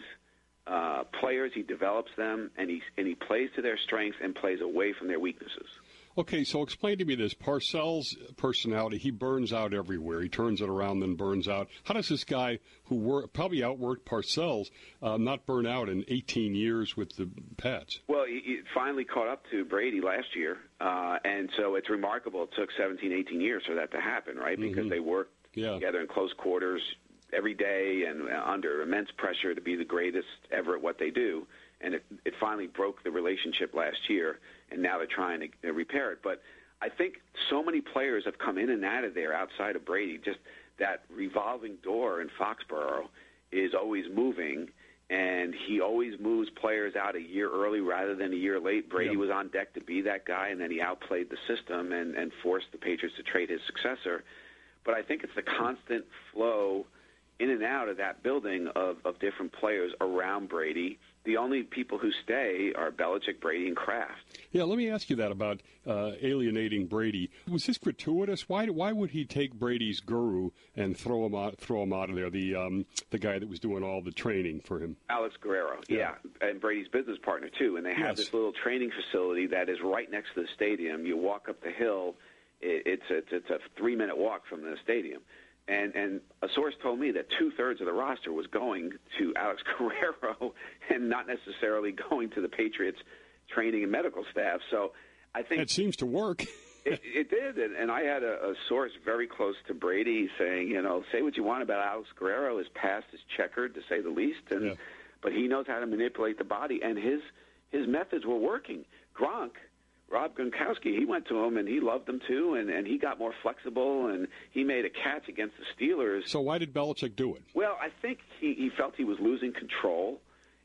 players, he develops them, and he plays to their strengths and plays away from their weaknesses. Okay, so explain to me this. Parcells' personality, he burns out everywhere. He turns it around, then burns out. How does this guy who probably outworked Parcells not burn out in 18 years with the Pats? Well, he finally caught up to Brady last year, and so it's remarkable. It took 17, 18 years for that to happen, right? Because they worked together in close quarters every day and under immense pressure to be the greatest ever at what they do. And it finally broke the relationship last year, and now they're trying to repair it. But I think so many players have come in and out of there outside of Brady. Just that revolving door in Foxborough is always moving, and he always moves players out a year early rather than a year late. Brady was on deck to be that guy, and then he outplayed the system and forced the Patriots to trade his successor. But I think it's the constant flow in and out of that building of different players around Brady. The only people who stay are Belichick, Brady, and Kraft. Yeah, let me ask you that about alienating Brady. Was this gratuitous? Why would he take Brady's guru and throw him out of there? The guy that was doing all the training for him, Alex Guerrero. Yeah, and Brady's business partner too. And they have this little training facility that is right next to the stadium. You walk up the hill. It's a 3-minute walk from the stadium. And a source told me that 2/3 of the roster was going to Alex Guerrero and not necessarily going to the Patriots training and medical staff. So I think it seems to work. It did. And I had a source very close to Brady saying, say what you want about Alex Guerrero. His past is checkered, to say the least. But he knows how to manipulate the body, and his methods were working. Gronk, Rob Gronkowski, he went to him, and he loved him too, and he got more flexible, and he made a catch against the Steelers. So why did Belichick do it? Well, I think he felt he was losing control,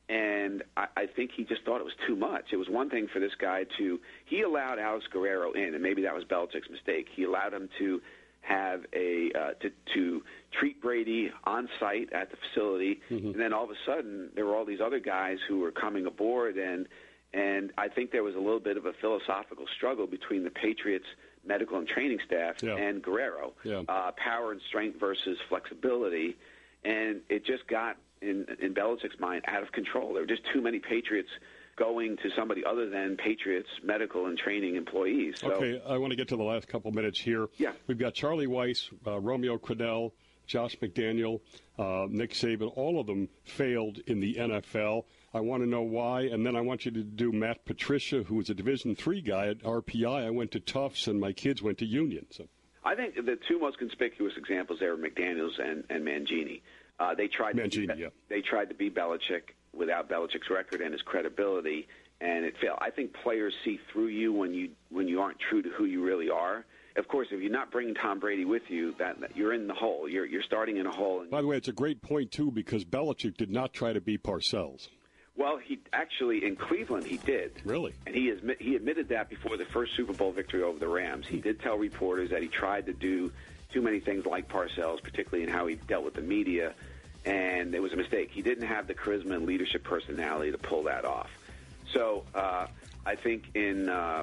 and I think he just thought it was too much. It was one thing for this guy he allowed Alex Guerrero in, and maybe that was Belichick's mistake. He allowed him to have to treat Brady on site at the facility, and then all of a sudden there were all these other guys who were coming aboard, and I think there was a little bit of a philosophical struggle between the Patriots medical and training staff and Guerrero, power and strength versus flexibility, and it just got in Belichick's mind out of control. There were just too many Patriots going to somebody other than Patriots medical and training employees. So, okay, I want to get to the last couple minutes here. Yeah. We've got Charlie Weiss, Romeo Crennel, Josh McDaniel, Nick Saban. All of them failed in the NFL. I want to know why, and then I want you to do Matt Patricia, who was a Division III guy at RPI. I went to Tufts, and my kids went to Union. So I think the two most conspicuous examples there are McDaniels and Mangini. They tried to be Belichick without Belichick's record and his credibility, and it failed. I think players see through you when you aren't true to who you really are. Of course, if you're not bringing Tom Brady with you, that you're in the hole. You're starting in a hole. By the way, it's a great point, too, because Belichick did not try to be Parcells. Well, he actually, in Cleveland, he did. Really? And he admitted that before the first Super Bowl victory over the Rams. He did tell reporters that he tried to do too many things like Parcells, particularly in how he dealt with the media, and it was a mistake. He didn't have the charisma and leadership personality to pull that off. So I think in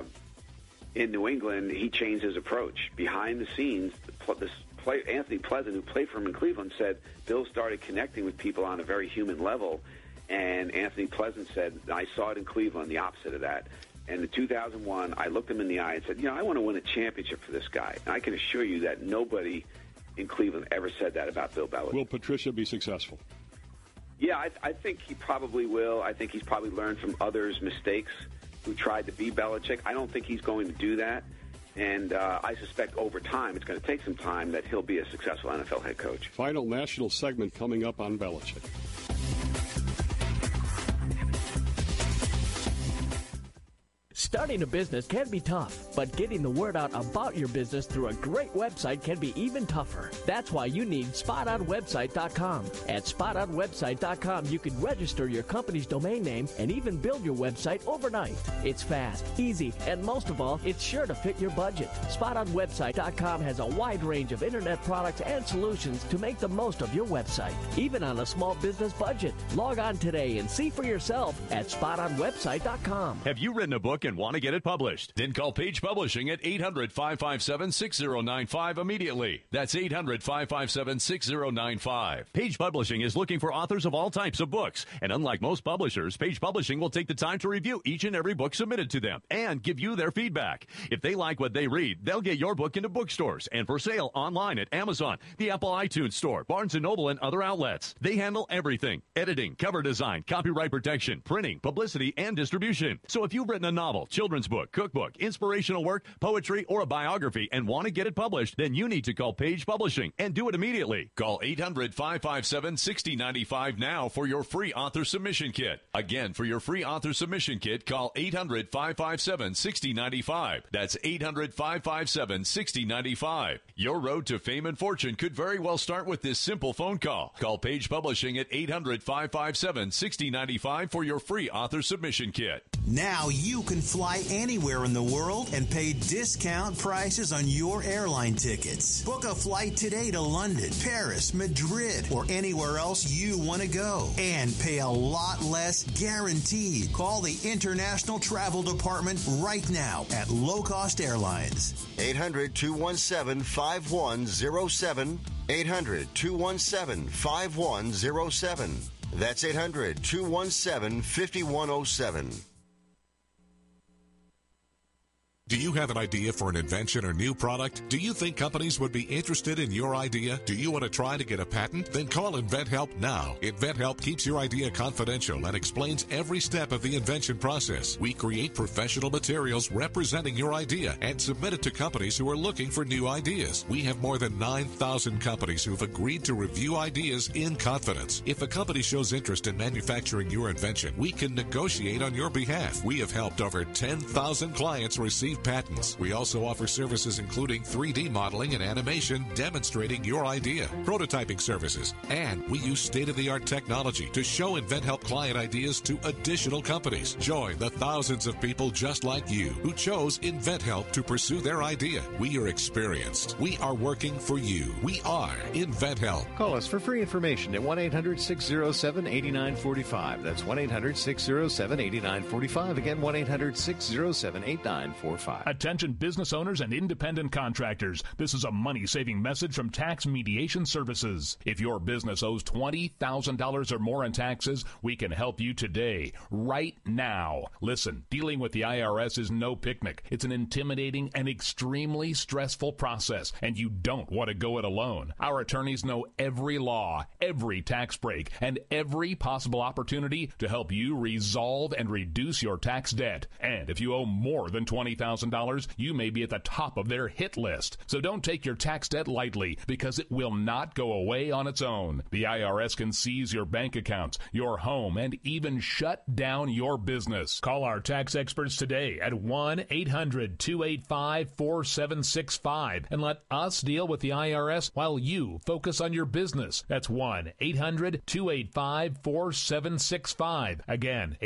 New England, he changed his approach. Behind the scenes, Anthony Pleasant, who played for him in Cleveland, said Bill started connecting with people on a very human level. And Anthony Pleasant said, I saw it in Cleveland, the opposite of that. And in 2001, I looked him in the eye and said, I want to win a championship for this guy. And I can assure you that nobody in Cleveland ever said that about Bill Belichick. Will Patricia be successful? Yeah, I think he probably will. I think he's probably learned from others' mistakes who tried to be Belichick. I don't think he's going to do that. And I suspect over time, it's going to take some time, that he'll be a successful NFL head coach. Final national segment coming up on Belichick. Starting a business can be tough, but getting the word out about your business through a great website can be even tougher. That's why you need SpotOnWebsite.com. At SpotOnWebsite.com, you can register your company's domain name and even build your website overnight. It's fast, easy, and most of all, it's sure to fit your budget. SpotOnWebsite.com has a wide range of internet products and solutions to make the most of your website, even on a small business budget. Log on today and see for yourself at SpotOnWebsite.com. Have you written a book and want to get it published? Then call Page Publishing at 800-557-6095 immediately. That's 800-557-6095. Page Publishing is looking for authors of all types of books. And unlike most publishers, Page Publishing will take the time to review each and every book submitted to them and give you their feedback. If they like what they read, they'll get your book into bookstores and for sale online at Amazon, the Apple iTunes Store, Barnes & Noble, and other outlets. They handle everything: editing, cover design, copyright protection, printing, publicity, and distribution. So if you've written a novel, children's book, cookbook, inspirational work, poetry, or a biography and want to get it published, then you need to call Page Publishing and do it immediately. Call 800-557-6095 now for your free author submission kit. Again, for your free author submission kit, call 800-557-6095. That's 800-557-6095. Your road to fame and fortune could very well start with this simple phone call. Call Page Publishing at 800-557-6095 for your free author submission kit. Now you can fly anywhere in the world and pay discount prices on your airline tickets. Book a flight today to London, Paris, Madrid, or anywhere else you want to go and pay a lot less guaranteed. Call the International Travel Department right now at Low Cost Airlines. 800-217-5107. 800-217-5107. That's 800-217-5107. Do you have an idea for an invention or new product? Do you think companies would be interested in your idea? Do you want to try to get a patent? Then call InventHelp now. InventHelp keeps your idea confidential and explains every step of the invention process. We create professional materials representing your idea and submit it to companies who are looking for new ideas. We have more than 9,000 companies who've agreed to review ideas in confidence. If a company shows interest in manufacturing your invention, we can negotiate on your behalf. We have helped over 10,000 clients receive receive patents. We also offer services including 3D modeling and animation demonstrating your idea, prototyping services, and we use state-of-the-art technology to show InventHelp client ideas to additional companies. Join the thousands of people just like you who chose InventHelp to pursue their idea. We are experienced. We are working for you. We are InventHelp. Call us for free information at 1-800-607-8945. That's 1-800-607-8945. Again, 1-800-607-8945. Attention business owners and independent contractors. This is a money-saving message from Tax Mediation Services. If your business owes $20,000 or more in taxes, we can help you today, right now. Listen, dealing with the IRS is no picnic. It's an intimidating and extremely stressful process, and you don't want to go it alone. Our attorneys know every law, every tax break, and every possible opportunity to help you resolve and reduce your tax debt. And if you owe more than $20,000, you may be at the top of their hit list. So don't take your tax debt lightly, because it will not go away on its own. The IRS can seize your bank accounts, your home, and even shut down your business. Call our tax experts today at 1-800-285-4765 and let us deal with the IRS while you focus on your business. That's 1-800-285-4765. Again,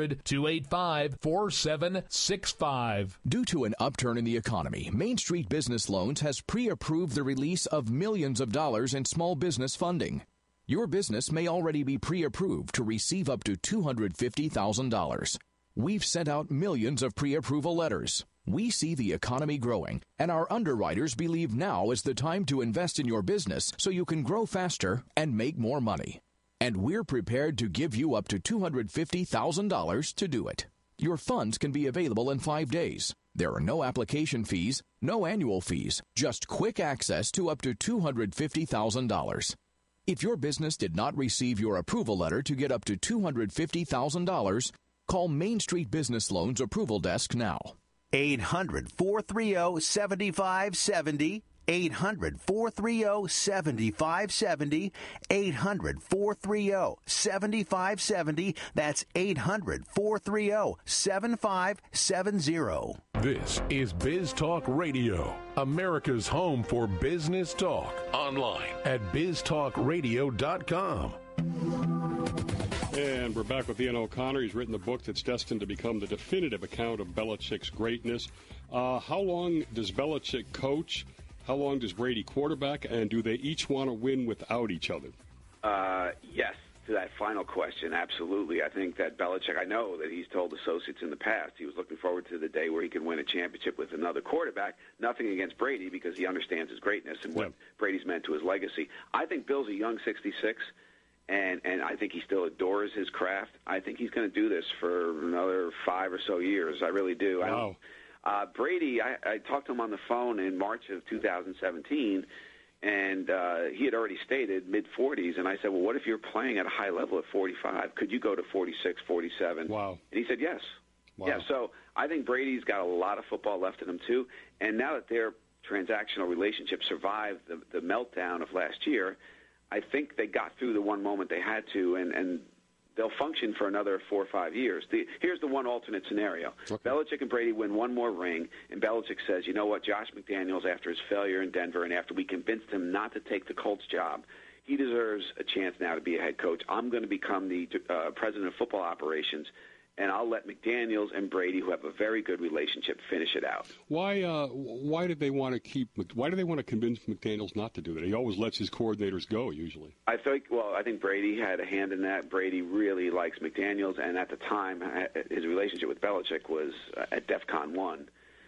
800-285-4765. Due to an upturn in the economy, Main Street Business Loans has pre-approved the release of millions of dollars in small business funding. Your business may already be pre-approved to receive up to $250,000. We've sent out millions of pre-approval letters. We see the economy growing, and our underwriters believe now is the time to invest in your business so you can grow faster and make more money. And we're prepared to give you up to $250,000 to do it. Your funds can be available in 5 days. There are no application fees, no annual fees, just quick access to up to $250,000. If your business did not receive your approval letter to get up to $250,000, call Main Street Business Loans Approval Desk now. 800-430-7570. 800-430-7570. 800-430-7570. That's 800-430-7570. This is Biz Talk Radio, America's home for business talk. Online at biztalkradio.com. And we're back with Ian O'Connor. He's written the book that's destined to become the definitive account of Belichick's greatness. How long does Belichick coach? How long does Brady quarterback? And do they each want to win without each other? Yes, to that final question, absolutely. I think that Belichick, I know that he's told associates in the past he was looking forward to the day where he could win a championship with another quarterback. Nothing against Brady, because he understands his greatness and what Brady's meant to his legacy. I think Bill's a young 66. And I think he still adores his craft. I think he's going to do this for another 5 or so years. I really do. Wow. Brady, I talked to him on the phone in March of 2017, and he had already stated mid-40s. And I said, well, what if you're playing at a high level at 45? Could you go to 46, 47? Wow. And he said yes. Wow. Yeah, so I think Brady's got a lot of football left in him, too. And now that their transactional relationship survived the meltdown of last year, I think they got through the one moment they had to, and they'll function for another 4 or 5 years. Here's the one alternate scenario. Okay. Belichick and Brady win one more ring, and Belichick says, you know what, Josh McDaniels, after his failure in Denver and after we convinced him not to take the Colts job, he deserves a chance now to be a head coach. I'm going to become the president of football operations, and I'll let McDaniels and Brady, who have a very good relationship, finish it out. Why do they want to convince McDaniels not to do that? He always lets his coordinators go, usually. I think Brady had a hand in that. Brady really likes McDaniels, and at the time, his relationship with Belichick was at DEFCON 1.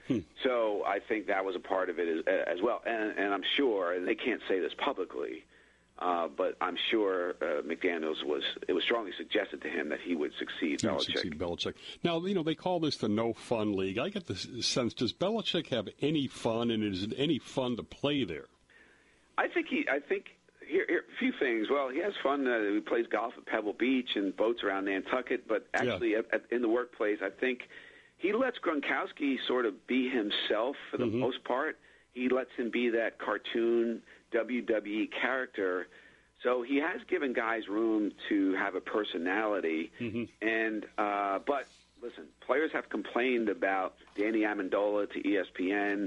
So I think that was a part of it as well. And I'm sure, and they can't say this publicly, but I'm sure McDaniels was strongly suggested to him that he would succeed Belichick. Now, they call this the no fun league. I get the sense, does Belichick have any fun, and is it any fun to play there? I think here a few things. Well, he has fun. He plays golf at Pebble Beach and boats around Nantucket, but actually in the workplace, I think he lets Gronkowski sort of be himself for the most part. He lets him be that cartoon WWE character. So he has given guys room to have a personality, but Listen, players have complained about Danny Amendola to ESPN,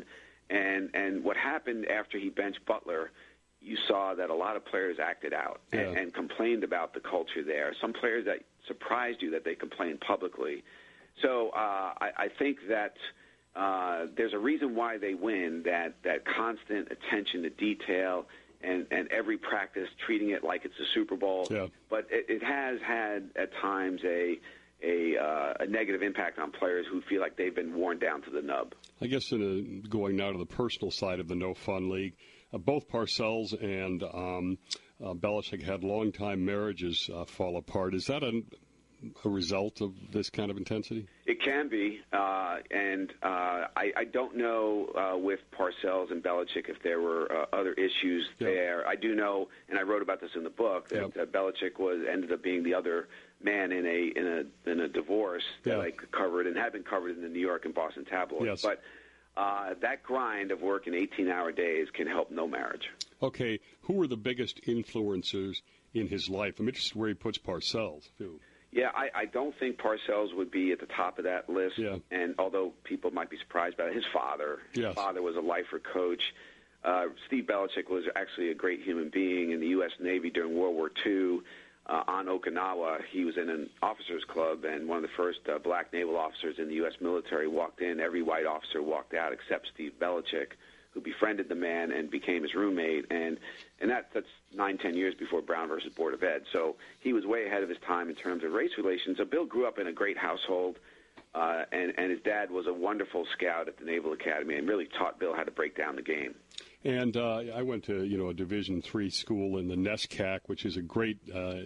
and what happened after he benched Butler, you saw that a lot of players acted out and complained about the culture there. Some players that surprised you that they complained publicly. So I think that there's a reason why they win, that constant attention to detail and every practice treating it like it's a Super Bowl. Yeah. But it has had at times a negative impact on players who feel like they've been worn down to the nub. I guess going now to the personal side of the No Fun League, both Parcells and Belichick had long-time marriages fall apart. Is that a result of this kind of intensity? It can be, and I don't know with Parcells and Belichick if there were other issues there. I do know, and I wrote about this in the book, that Belichick ended up being the other man in a divorce that I covered and had been covered in the New York and Boston tabloids. But that grind of working 18-hour days can help no marriage. Okay, who were the biggest influencers in his life? I'm interested where he puts Parcells, too. Yeah, I don't think Parcells would be at the top of that list. Yeah. And although people might be surprised by it, his father was a lifer coach. Steve Belichick was actually a great human being in the U.S. Navy during World War II. On Okinawa, he was in an officers club, and one of the first black naval officers in the U.S. military walked in. Every white officer walked out except Steve Belichick, who befriended the man and became his roommate. And that's 9-10 years before Brown versus Board of Ed. So he was way ahead of his time in terms of race relations. So Bill grew up in a great household, and his dad was a wondrul scout at the Naval Academy and really taught Bill how to break down the game. And I went to a Division III school in the NESCAC, which is a great.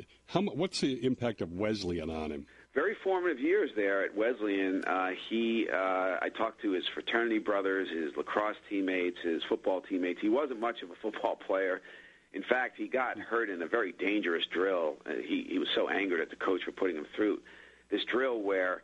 What's the impact of Wesleyan on him? Very formative years there at Wesleyan. I talked to his fraternity brothers, his lacrosse teammates, his football teammates. He wasn't much of a football player. In fact, he got hurt in a very dangerous drill. He was so angered at the coach for putting him through this drill where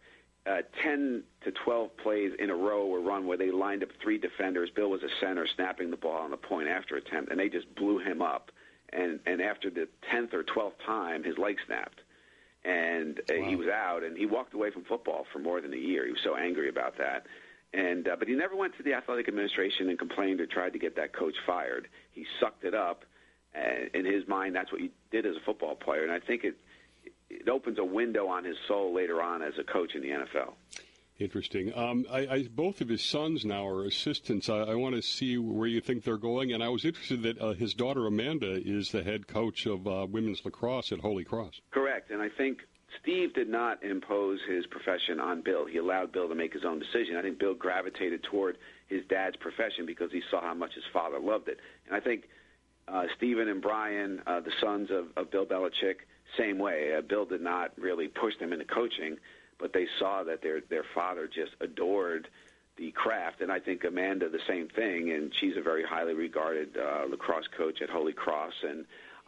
10 to 12 plays in a row were run where they lined up 3 defenders. Bill was a center snapping the ball on the point after attempt, and they just blew him up. And after the 10th or 12th time, his leg snapped. And he was out, and he walked away from football for more than a year. He was so angry about that. And but he never went to the athletic administration and complained or tried to get that coach fired. He sucked it up. In his mind, that's what he did as a football player. And I think it opens a window on his soul later on as a coach in the NFL. Interesting. Both of his sons now are assistants. I want to see where you think they're going. And I was interested that his daughter Amanda is the head coach of women's lacrosse at Holy Cross. Correct. And I think Steve did not impose his profession on Bill. He allowed Bill to make his own decision. I think Bill gravitated toward his dad's profession because he saw how much his father loved it. And I think Stephen and Brian, the sons of Bill Belichick, same way. Bill did not really push them into coaching, but they saw that their father just adored the craft. And I think Amanda, the same thing, and she's a very highly regarded lacrosse coach at Holy Cross. And,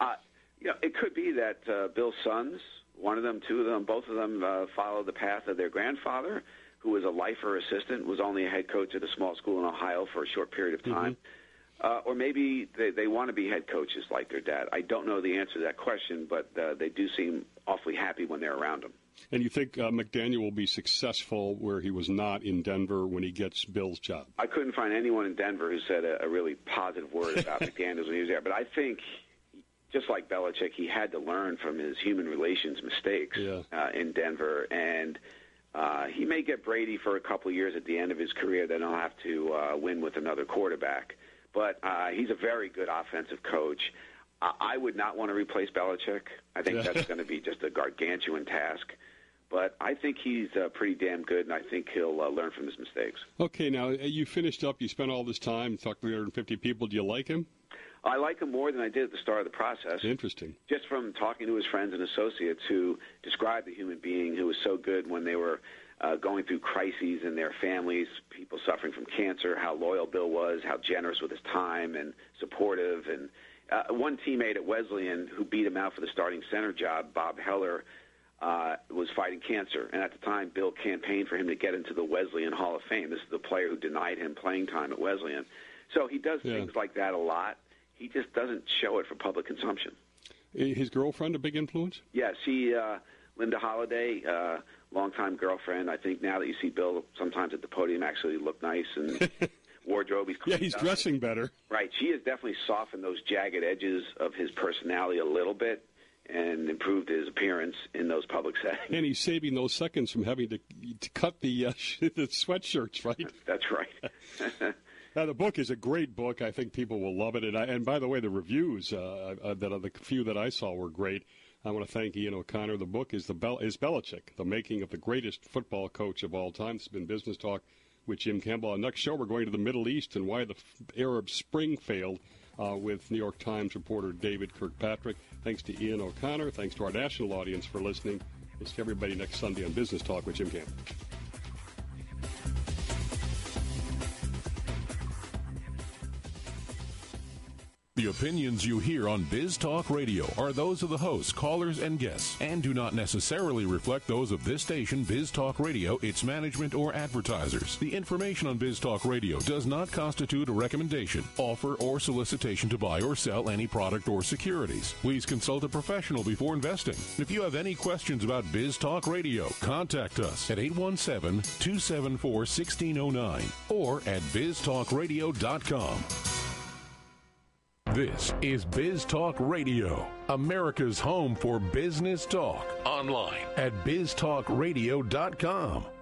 it could be that Bill's sons, one of them, two of them, both of them followed the path of their grandfather, who was a lifer assistant, was only a head coach at a small school in Ohio for a short period of time. Mm-hmm. Or maybe they want to be head coaches like their dad. I don't know the answer to that question, but they do seem awfully happy when they're around him. And you think McDaniel will be successful where he was not in Denver when he gets Bill's job? I couldn't find anyone in Denver who said a really positive word about McDaniels when he was there. But I think, just like Belichick, he had to learn from his human relations mistakes in Denver. And he may get Brady for a couple of years at the end of his career. Then he'll have to win with another quarterback. But he's a very good offensive coach. I would not want to replace Belichick. I think that's going to be just a gargantuan task. But I think he's pretty damn good, and I think he'll learn from his mistakes. Okay, now you finished up. You spent all this time talking to 350 people. Do you like him? I like him more than I did at the start of the process. Interesting. Just from talking to his friends and associates who described the human being who was so good when they were going through crises in their families, people suffering from cancer, how loyal Bill was, how generous with his time and supportive. And one teammate at Wesleyan who beat him out for the starting center job, Bob Heller, was fighting cancer. And at the time, Bill campaigned for him to get into the Wesleyan Hall of Fame. This is the player who denied him playing time at Wesleyan. So he does things like that a lot. He just doesn't show it for public consumption. His girlfriend a big influence? Yes, Linda Holliday, longtime girlfriend. I think now that you see Bill sometimes at the podium actually look nice and wardrobe. He's dressing better. Right. She has definitely softened those jagged edges of his personality a little bit and improved his appearance in those public settings. And he's saving those seconds from having to cut the sweatshirts, right? That's right. Now, the book is a great book. I think people will love it. And by the way, the reviews, the few that I saw were great. I want to thank Ian O'Connor. The book is Belichick, The Making of the Greatest Football Coach of All Time. This has been Business Talk with Jim Campbell. Our next show, we're going to the Middle East and why the Arab Spring failed with New York Times reporter David Kirkpatrick. Thanks to Ian O'Connor. Thanks to our national audience for listening. We'll see everybody next Sunday on Business Talk with Jim Campbell. The opinions you hear on Biz Talk Radio are those of the hosts, callers, and guests, and do not necessarily reflect those of this station, Biz Talk Radio, its management, or advertisers. The information on Biz Talk Radio does not constitute a recommendation, offer, or solicitation to buy or sell any product or securities. Please consult a professional before investing. If you have any questions about Biz Talk Radio, contact us at 817-274-1609 or at biztalkradio.com. This is Biz Talk Radio, America's home for business talk. Online at biztalkradio.com.